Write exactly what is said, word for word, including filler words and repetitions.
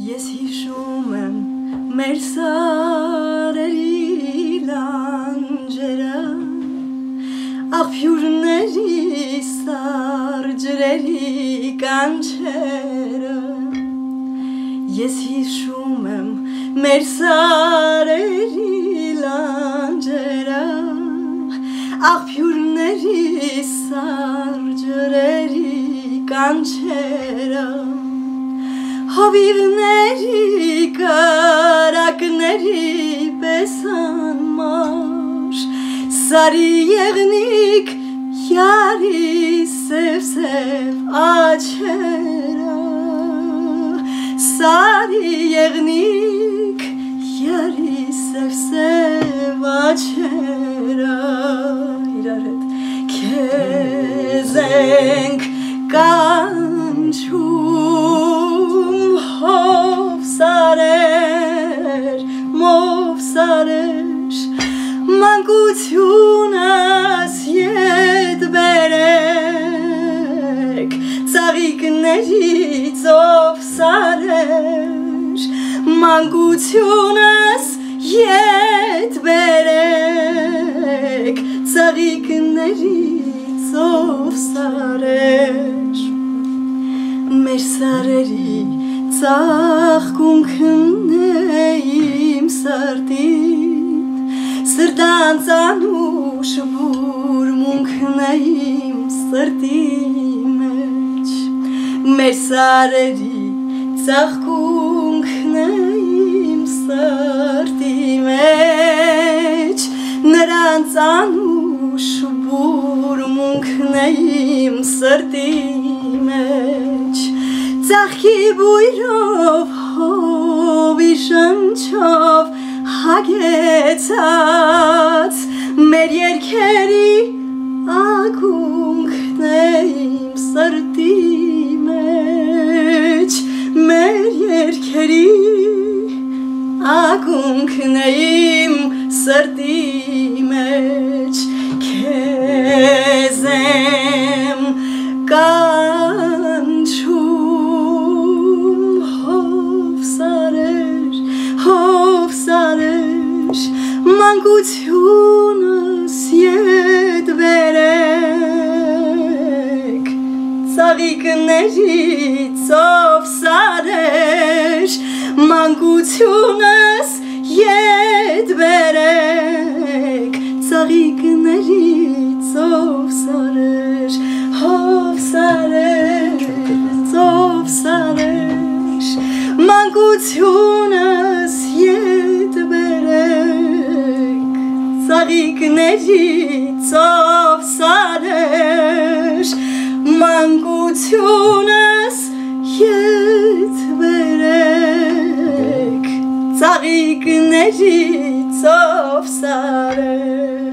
Ես հիշում եմ մեր սարերի լանջերը, աղբյուրների սարջրերի կանչերը։ Ես հիշում եմ մեր սարերի լանջերը, աղբյուրների սարջրերի կանչերը, հովիվների կարակների պես անմար, սարի եղնիկ յարի սև-սև աչերը, սարի եղնիկ յարի սև-սև աչերը, իրար հետ քեզ ենք կանչում հով սարեր, մով սարեր, մանկությունս ետ բերեք, ծաղիկներից ով սարեր, մանկությունս ետ բերեք, ծաղիկներից ով սարեր։ Մեր սարերի ծաղկունքն է իմ սրտիդ, սրտանցանուշ բուրմունքն է իմ սրտի մեջ, մեր սարերի ծաղկունքն է իմ սրտի մեջ, նրանց անուշ բուրմունքն է իմ սրտի մեջ, ծաղկի բույրով հովի շնչով հագեցած մեր երգերի ակունքն է իմ սրտի մեջ, մեր երգերի ակունքն է իմ սրտի մեջ, քեզ եմ կանչում հով սարեր, հով սարեր, մանկությունս ետ բերեք, ծաղիկներից ով սարեր, մանկությունս ետ բերեք, ծաղիկներից ով սարեր, հով սարեր, ով սարեր, մանկությունս ետ բերեք, ծաղիկներից ով սարեր, մանկությունս ետ բերեք, ծաղիկներից ով սարեր։